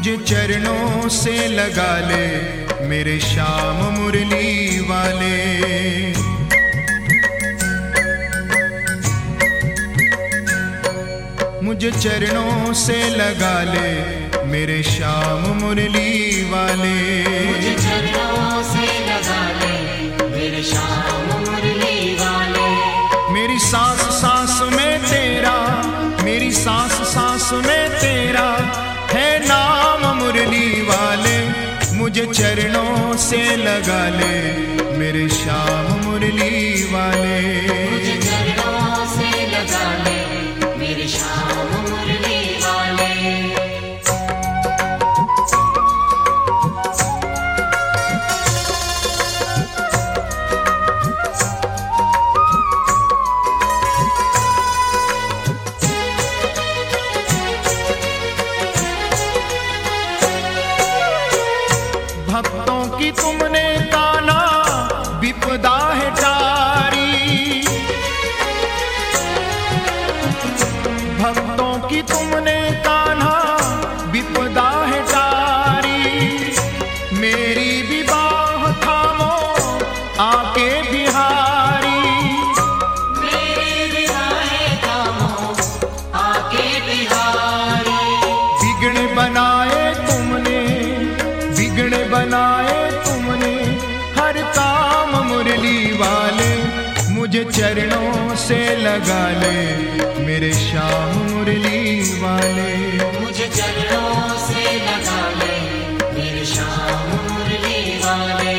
मुझे चरणों से लगा ले मेरे श्याम मुरली वाले। मुझे चरणों से लगा ले मेरे श्याम मुरली वाले। मुझे चरणों से लगा ले मेरे श्याम मुरली वाले। मेरी सांस सांस में तेरा, मेरी सांस सांस में तेरा है नाम मुरली वाले। मुझे चरणों से लगा ले मेरे श्याम मुरली वाले। मुझे चरणों से लगा ले मेरे श्याम मुरली वाले। भक्तों की तुमने ताना विपदा है टारी। भक्तों की तुमने ताना विपदा है टारी। मेरी भी बाह थामो आके बिहारी। मेरी भी बाहें थामो आके बिहारी। बिगड़ बनाए तुमने, बिगड़ बनाए तुमने हर काम मुरली वाले। मुझे चरणों से लगा ले मेरे श्याम मुरली वाले। मुझे चरणों से लगा ले मेरे श्याम मुरली वाले।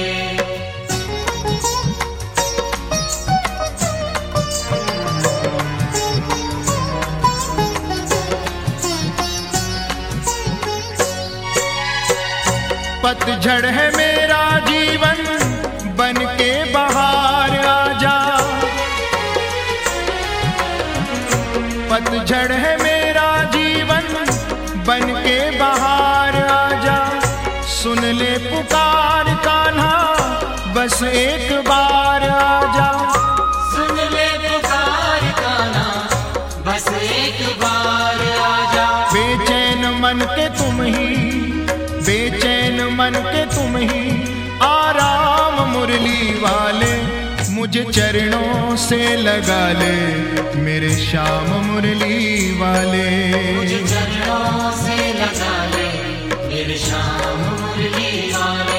पतझड़ है मेरा जीवन बन के बहार आजा। पतझड़ है मेरा जीवन बन के बहार आजा। सुन ले पुकार कान्हा बस एक बार आजा। सुन ले पुकार कान्हा बस एक बार आजा। बेचैन मन के तुम ही, बेचैन मन के तुम ही आराम मुरली वाले। मुझे चरणों से लगा ले मेरे श्याम मुरली वाले। मुझे चरणों से लगा ले मेरे श्याम मुरली वाले।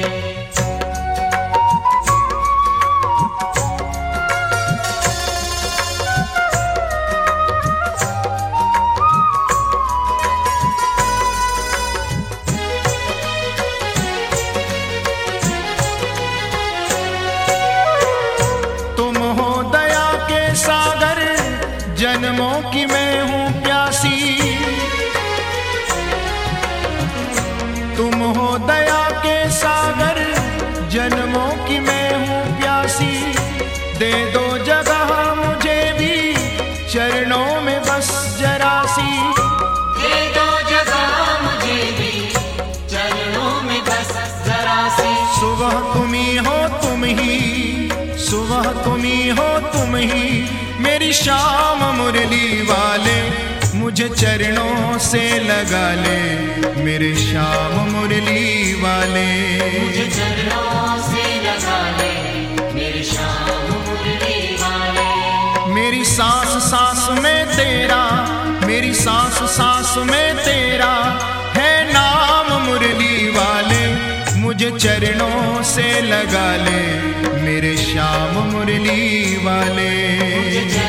सागर जन्मों की मैं हूँ प्यासी। तुम हो दया के सागर जन्मों की मैं हूँ प्यासी। दे दो जगह मुझे भी चरणों में बस जरा सी। दे दो जगह मुझे भी चरणों में बस जरा सी। सुबह तुम ही हो तुम ही, सुबह तुम ही हो तुम ही मेरी श्याम मुरली वाले। मुझे चरणों से लगा ले मेरे श्याम मुरली वाले। मुझे चरणों से लगा ले मेरे श्याम मुरली वाले। मेरी सांस सांस में तेरा, मेरी सांस सांस में तेरा है नाम मुरली वाले। मुझे चरणों से लगा ले मेरे श्याम मुरली वाले।